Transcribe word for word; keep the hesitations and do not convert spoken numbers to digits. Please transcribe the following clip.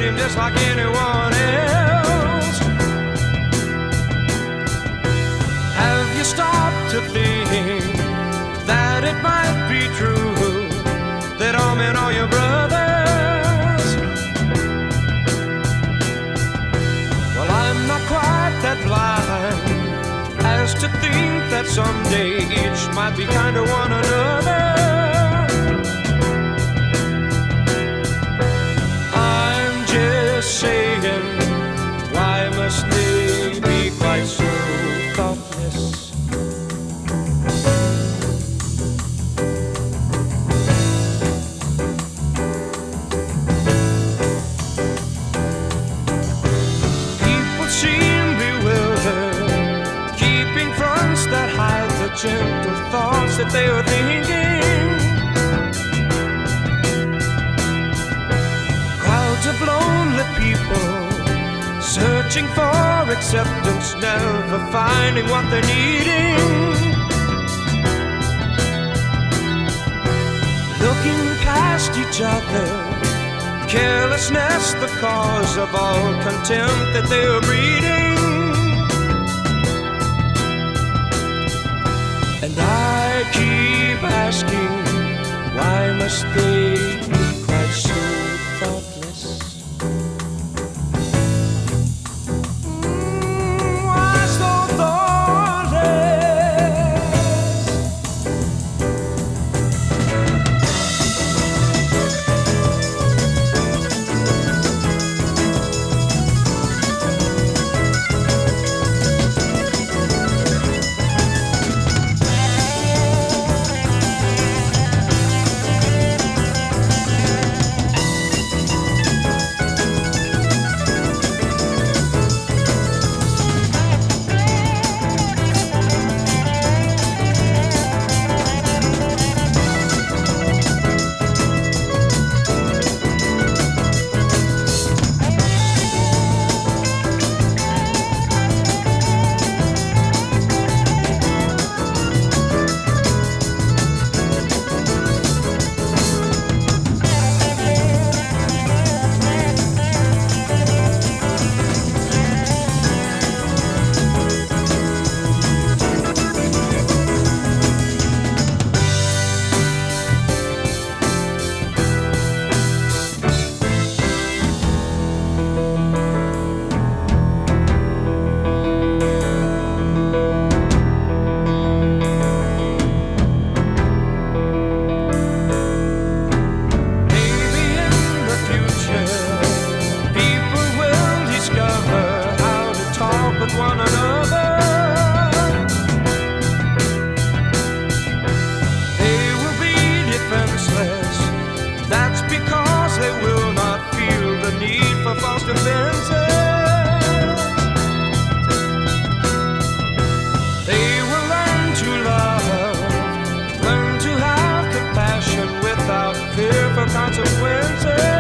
him just like anyone else. Have you stopped to think that it might be true that all men are your brothers? Well, I'm not quite that blind as to think that someday each might be kind to one another. I'm just saying, why must they be quite so thoughtless? That hide the gentle thoughts that they are thinking. Crowds of lonely people searching for acceptance, never finding what they're needing. Looking past each other, carelessness the cause of all contempt that they are breeding. And I keep asking, why must they be quite so thoughtless? Mm, why so thoughtless? One another, they will be defenseless. That's because they will not feel the need for false defenses. They will learn to love, learn to have compassion without fear for consequences.